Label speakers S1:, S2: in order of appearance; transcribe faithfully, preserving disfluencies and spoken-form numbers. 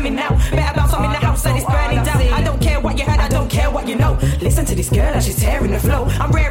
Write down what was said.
S1: me now. Better bounce on me in the house and it's burning down. I don't care what you heard, I don't care what you know. Listen to this girl as she's tearing the flow. I'm ready.